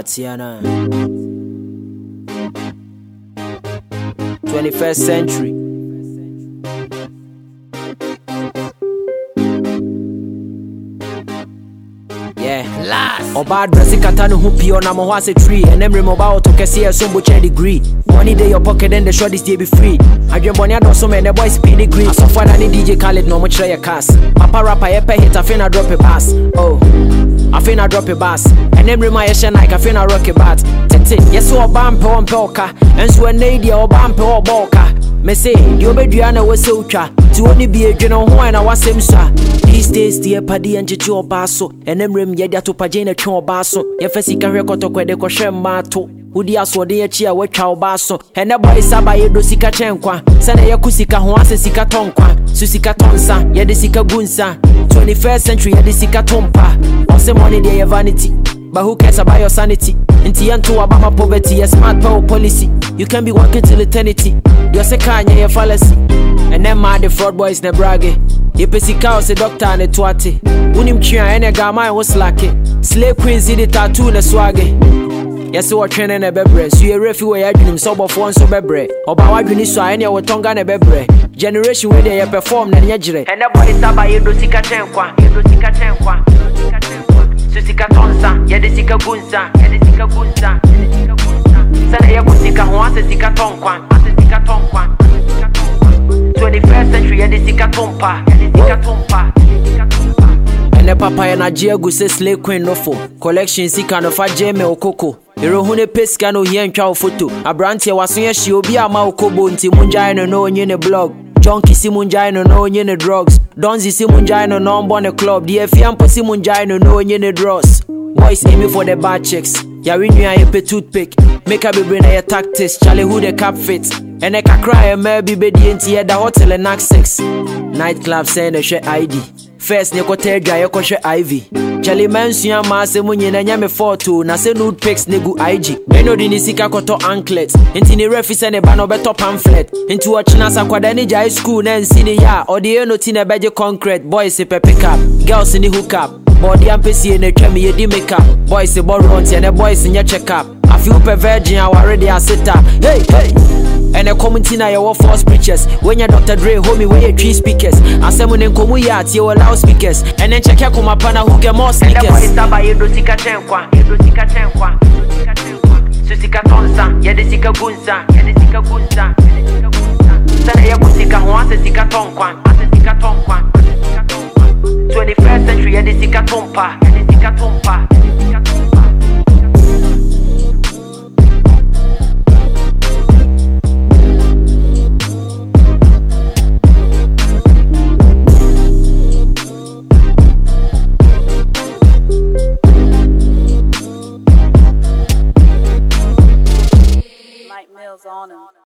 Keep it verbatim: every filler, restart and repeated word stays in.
Watiana. twenty-first century. Yeah, last. Oba dressing katanu hupi on a mohase tree. And then remember to kesi a sombo chair degree. Money day your pocket and the shorties they be free. I dream bonya do so many boys speed degree. So far I need D J Khaled no much your cast. Papa rapper ye pay hit I finna drop a bass. Oh, I finna drop a bass. And then remind you like I finna rock a bat. Tete, yes so bampe on pelka. And so a lady or bampe or balka. Me say, you obediana was so cha. To only be a general who and I was him sa. These days the paddy and jicho basso. And then rim yedia to pajana chon basso. If I see can record to quede koshem mato. Udi aswo de chia we chow basso. And the boy saba ye do sika chenkwa. Sana ya kusika huase sika tonkwa. Susika tonsa, ye de sika gunsa. twenty-first century ye de sika tompa. Ose money de ye vanity. But who cares about your sanity? Inti yantu about poverty, a smart power policy. You can be working till eternity. You're a kanya, your fallacy. And then mad the fraud boys ne brage. You pesika was a doctor and a twati. Unim chia and a gamma was lucky. Slave queens did the tattoo and a swaggy. Yes, so training a bebre. So you refuge I dream so of one so bebre. Or by what you need so I know what tongue and a bebre. Generation where they perform and yajre. And the boy is about you do sika chenkwa. You do sika chenkwa. Susika tonsa, ye de sika gunsa, ye de sika gunsa. Sana ye kusika huase sika tonkwa, ase sika tonkwa. twenty-first century ye de sika tompa, ye de sika tompa. And the papa and a jiagu se slay queen no fo. Collection sika no fa jeme okoko. Ero hune peska no hien twa photo. Abrantie waso ye hye obi ama okobo nti munjae no no onye ne blog. Junkie si munjae no no onye ne drugs. Donzi si munjae no no on the club. The fiampo si munjae no no onye ne drugs. Boys aiming for the bad chicks. Ya we knew I pe toothpick. Make a baby na your tactics. Charlie who the cap fits. And I can cry and maybe be the N T at the hotel and knock six. Nightclub saying a share I D. First neko te dry yo share I V. Charlie mention ya ma se munye na nyame photo. Na se nude pics negu I G. Eno di ni sika koto anklet. Inti ni refi se ne ba no beto pamphlet. Inti wachina sa kwada ni high school na nsini ya. Odi eno ti na beje concrete. Boys se pe pick up. Girls in the hook up. Body and pesi ene twemi ye di make up. Boys se borrow on and the boys in your check up. I feel per virgin I already a sitter. Hey hey. And a community na your false preachers. When your Doctor Dre homie where your three speakers. I say when komu ya at your loudspeakers. And then check out my pana who get more sneakers. And the boy saba ye do sika chenkwa, ye do sika chenkwa. Susika tonsa, ye de sika gunsa, ye de sika gunsa. Sana ye kusika huase sika tonkwa, ase sika tonkwa. twenty-first century ye de sika tompa, ye de sika tompa.